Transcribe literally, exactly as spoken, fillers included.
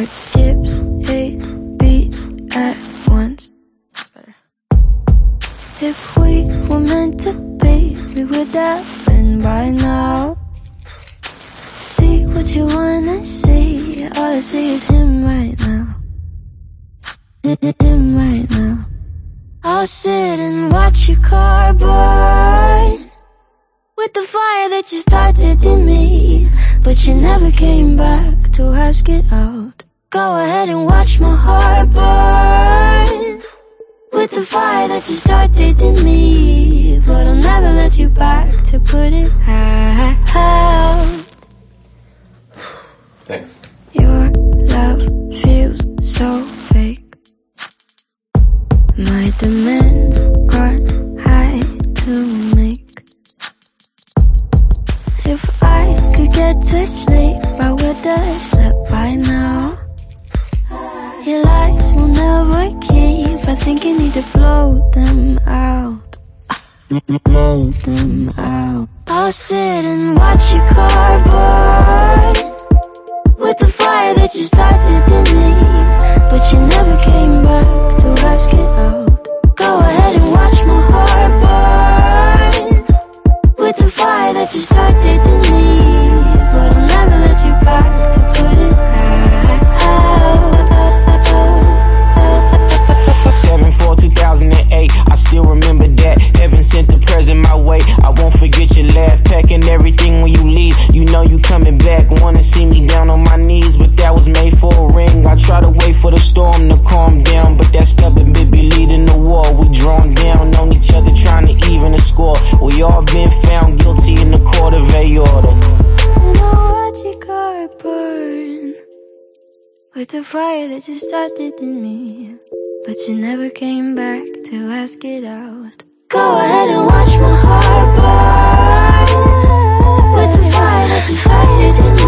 It skips eight beats at once. That's better. If we were meant to be, we would have been by now. See what you wanna see, all I see is him right now. Him right now. I'll sit and watch your car burn with the fire that you started in me, but you never came back to ask it out. Go ahead and watch my heart burn with the fire that you started in me, but I'll never let you back to put it out. Thanks. Your love feels so fake. My demands aren't high to make. If I could get to sleep, I would have slept by now. Your lies will never keep, I think you need to blow them out. Blow them out. I'll sit and watch your car burn with the fire that you started in me, but you never came back to ask it out. Go ahead and watch my heart burn with the fire that you started in me, but I'll never let you back to put it out. seven four two thousand eight, I still remember that. Heaven sent a present my way, I won't forget your laugh. Packing everything when you leave, you know you coming back. Wanna see me down on my knees, but that was made for a ring. I try to wait for the storm to calm down, but that stubborn bit be leading the war. We drawn down on each other, trying to even the score. We all been found guilty in the court of aorta. And I watch your car burn with the fire that you started in me, but you never came back to ask it out. Go ahead and watch my heart burn with the fire that you started in me.